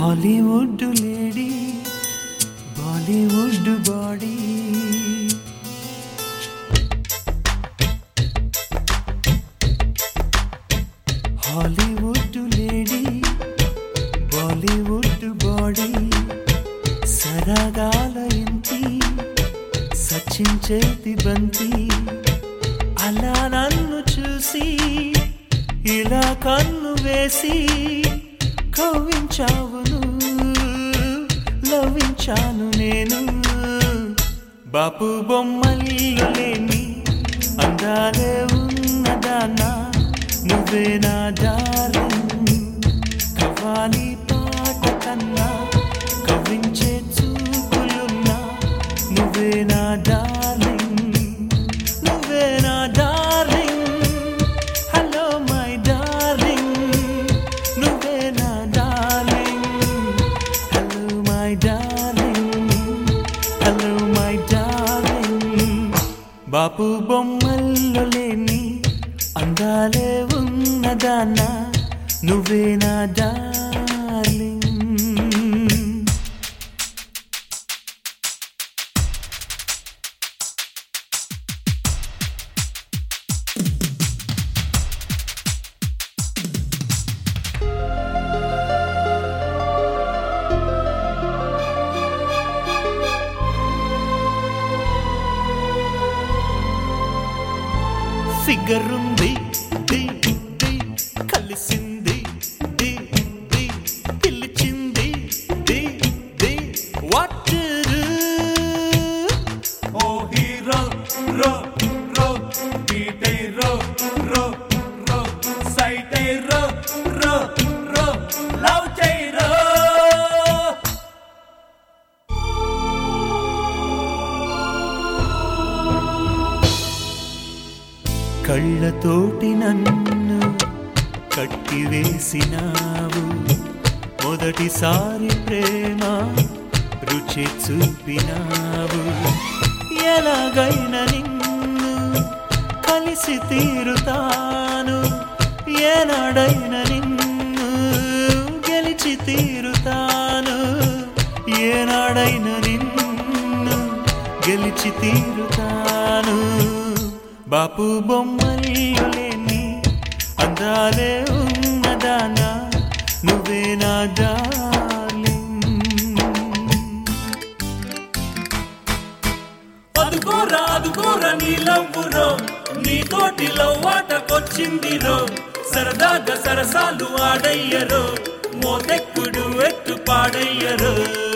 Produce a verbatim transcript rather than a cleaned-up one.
Hollywood lady Bollywood body Hollywood lady Bollywood body సరగాల ఇంటి సచిన్ చేతి బంతి అలా నన్ను చూసి ఇలా కన్ను వేసి కవ్వించావును లవ్వించాను నేను బాపు బొమ్మల్లో లేని అందాలే ఉన్నదానా నువ్వే నా డార్లింగ్ కవ్వాలి పాట కన్నా కవ్వించే చూపులున్నా నువ్వే నా డార్లింగ్ నువ్వే నా డార్లింగ్ హలో మై డార్లింగ్ నువ్వే నా darling hello my darling hello my darling Bapu బొమ్మల్లో లేని అందాలే ఉన్నదానా నువ్వే నా డార్లింగ్ ఫిగరుంది ది ది కలిసింది ది ది పిలిచింది ది ది వాట్ ఓ హీరో రో రో బీటే రో రో రో సైటే రో రో రో లవ్ చై రో కళ్ళతోటి నన్ను కట్టివేసినావు మొదటిసారి ప్రేమ రుచి చూపినావు ఎలాగైనా నిన్ను కలిసి తీరుతాను ఏనాడైనా నిన్ను గెలిచి తీరుతాను ఏనాడైనా నిన్ను గెలిచి తీరుతాను బాపు బొమ్మల్లో లేని అందాలే ఉన్నదానా నువ్వే నా డార్లింగ్ అదుకోరా అదుకోరా నీ లవ్వురో నీ తోటి లవ్వాటకొచ్చింది రో సరదాగా సరసాలు ఆడయ్యరో మోతెక్కుడు ఎత్తు పాడయ్యరో